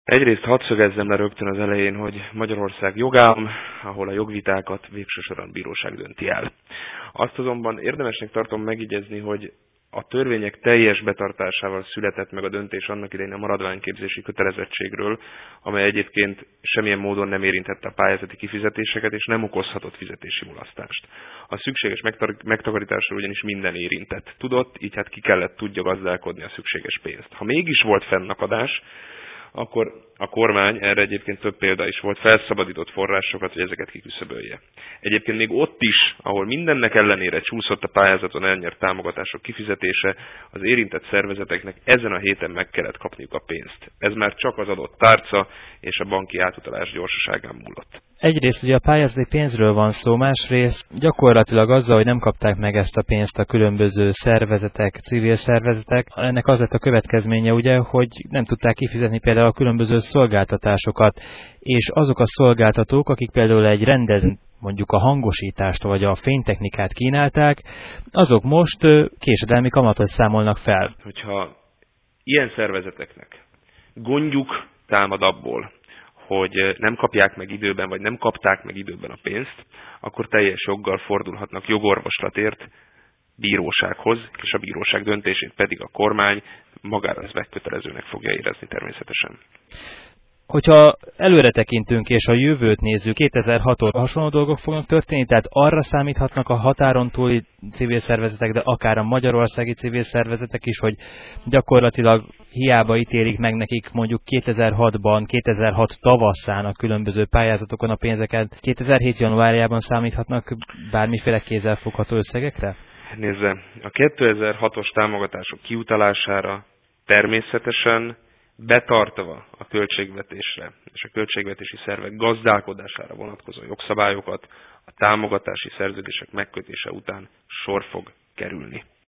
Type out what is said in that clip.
Egyrészt hadd szögezzem le rögtön az elején, hogy Magyarország jogállam, ahol a jogvitákat végső soron bíróság dönti el. Azt azonban érdemesnek tartom megjegyezni, hogy a törvények teljes betartásával született meg a döntés annak idején a maradványképzési kötelezettségről, amely egyébként semmilyen módon nem érintette a pályázati kifizetéseket és nem okozhatott fizetési mulasztást. A szükséges megtakarításról ugyanis minden érintett tudott, így hát ki kellett tudja gazdálkodni a szükséges pénzt. Ha mégis volt fennakadás, akkor a kormány, erre egyébként több példa is volt, felszabadított forrásokat, hogy ezeket kiküszöbölje. Egyébként még ott is, ahol mindennek ellenére csúszott a pályázaton elnyert támogatások kifizetése, az érintett szervezeteknek ezen a héten meg kellett kapniuk a pénzt. Ez már csak az adott tárca és a banki átutalás gyorsaságán múlott. Egyrészt ugye a pályázati pénzről van szó, másrészt gyakorlatilag azzal, hogy nem kapták meg ezt a pénzt a különböző szervezetek, civil szervezetek, ennek az lett a következménye ugye, hogy nem tudták kifizetni például a különböző szolgáltatásokat, és azok a szolgáltatók, akik például egy rendezvényt, mondjuk a hangosítást vagy a fénytechnikát kínálták, azok most késedelmi kamatot számolnak fel. Hogyha ilyen szervezeteknek gondjuk támad abból, hogy nem kapják meg időben, vagy nem kapták meg időben a pénzt, akkor teljes joggal fordulhatnak jogorvoslatért bírósághoz, és a bíróság döntését pedig a kormány magára az megkötelezőnek fogja érezni természetesen. Hogyha előre tekintünk és a jövőt nézzük, 2006-tól hasonló dolgok fognak történni, tehát arra számíthatnak a határon túli civil szervezetek, de akár a magyarországi civil szervezetek is, hogy gyakorlatilag hiába ítélik meg nekik mondjuk 2006-ban, 2006 tavaszán a különböző pályázatokon a pénzeket, 2007 januárjában számíthatnak bármiféle kézzelfogható összegekre? Nézze, a 2006-os támogatások kiutalására természetesen betartva a költségvetésre és a költségvetési szervek gazdálkodására vonatkozó jogszabályokat, a támogatási szerződések megkötése után sor fog kerülni.